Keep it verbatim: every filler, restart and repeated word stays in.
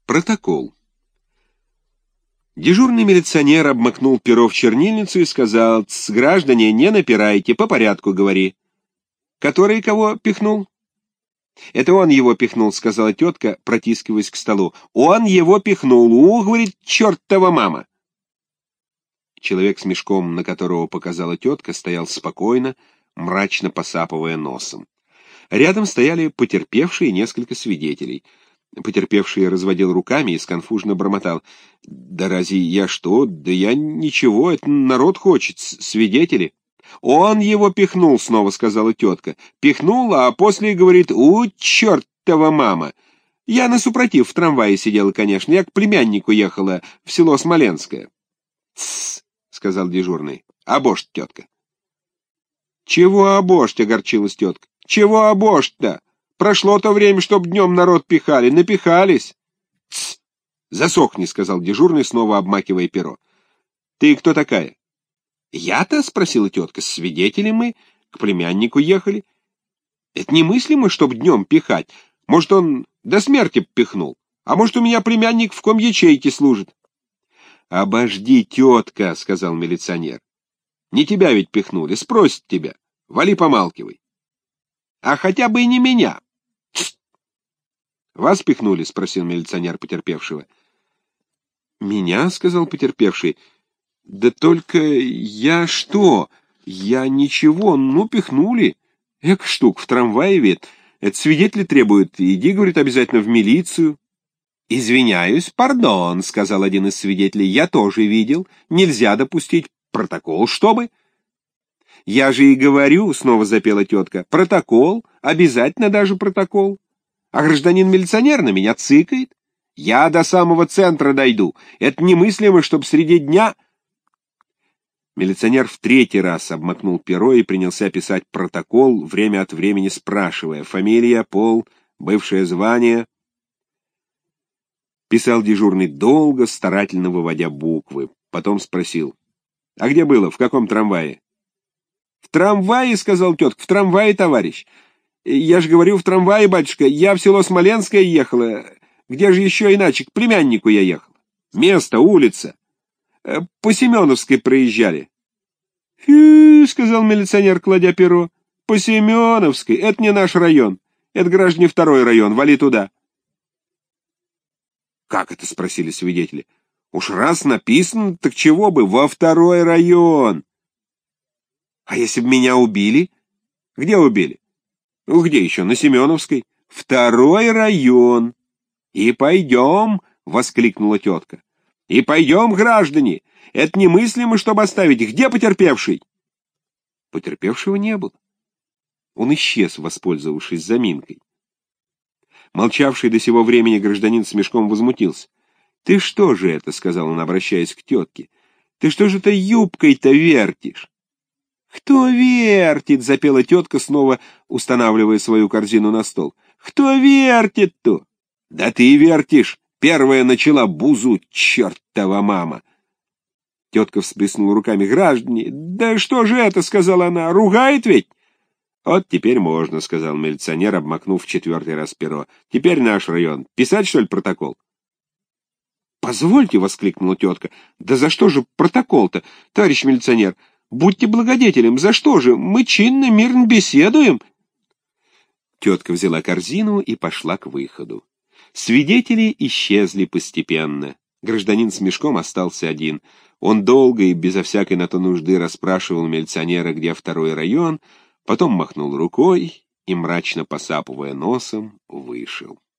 Протокол. Дежурный милиционер обмакнул перо в чернильницу и сказал: «С граждане, не напирайте, по порядку говори». «Который кого пихнул?» «Это он его пихнул», — сказала тетка, протискиваясь к столу. «Он его пихнул. Ух, — говорит, — чертова мама». Человек с мешком, на которого показала тетка, стоял спокойно, мрачно посапывая носом. Рядом стояли потерпевшие и несколько свидетелей. Потерпевший разводил руками и сконфуженно бормотал: «Да разве я что? Да я ничего, это народ хочет, свидетели». «Он его пихнул», — снова сказала тетка. «Пихнул, а после говорит: у, чертова мама». Я на супротив в трамвае сидела, конечно, я к племяннику ехала в село Смоленское». «Тссс», — сказал дежурный. «Обожь, тетка». «Чего обожь?» — огорчилась тетка. «Чего обожь-то? Прошло то время, чтоб днем народ пихали. Напихались». «Тсс! Засохни», — сказал дежурный, снова обмакивая перо. «Ты кто такая?» «Я-то?» — спросила тетка. «Свидетели мы. К племяннику ехали. Это немыслимо, чтоб днем пихать. Может, он до смерти пихнул. А может, у меня племянник в ком ячейке служит». «Обожди, тетка», — сказал милиционер. «Не тебя ведь пихнули. Спросят тебя. Вали, помалкивай». «А хотя бы и не меня». «Вас пихнули?» — спросил милиционер потерпевшего. «Меня?» — сказал потерпевший. «Да только я что? Я ничего, ну, пихнули. Эк, штук, в трамвае ведь. Это свидетели требуют. Иди, — говорит, — обязательно в милицию». «Извиняюсь, пардон», — сказал один из свидетелей. «Я тоже видел. Нельзя допустить. Протокол, чтобы». «Я же и говорю», — снова запела тетка. «Протокол, обязательно даже протокол. А гражданин-милиционер на меня цыкает. Я до самого центра дойду. Это немыслимо, чтоб среди дня...» Милиционер в третий раз обмакнул перо и принялся писать протокол, время от времени спрашивая: фамилия, пол, бывшее звание. Писал дежурный долго, старательно выводя буквы. Потом спросил: «А где было? В каком трамвае?» «В трамвае, — сказал тетка, — в трамвае, товарищ. Я же говорю, в трамвае, батюшка. Я в село Смоленское ехала. Где же еще иначе? К племяннику я ехала. Место, улица. По Семеновской проезжали». «Фью, — сказал милиционер, кладя перо, — по Семеновской. Это не наш район. Это, граждане, второй район. Вали туда». «Как это?» — спросили свидетели. «Уж раз написано, так чего бы? Во второй район». «А если бы меня убили?» «Где убили?» «Ну, где еще? На Семеновской». «Второй район». «И пойдем», — воскликнула тетка. «И пойдем, граждане. Это немыслимо, чтобы оставить. Где потерпевший?» Потерпевшего не было. Он исчез, воспользовавшись заминкой. Молчавший до сего времени гражданин с мешком возмутился. «Ты что же это?» — сказал он, обращаясь к тетке. «Ты что же ты юбкой-то вертишь?» «Кто вертит?» — запела тетка, снова устанавливая свою корзину на стол. «Кто вертит-то?» «Да ты вертишь! Первая начала бузу, чертова мама!» Тетка всплеснула руками. «Граждане, да что же это?» — сказала она. «Ругает ведь?» «Вот теперь можно», — сказал милиционер, обмакнув в четвертый раз перо. «Теперь наш район. Писать, что ли, протокол?» «Позвольте», — воскликнула тетка. «Да за что же протокол-то, товарищ милиционер? Будьте благодетелем, за что же? Мы чинно, мирно беседуем». Тетка взяла корзину и пошла к выходу. Свидетели исчезли постепенно. Гражданин с мешком остался один. Он долго и безо всякой на то нужды расспрашивал милиционера, где второй район, потом махнул рукой и, мрачно посапывая носом, вышел.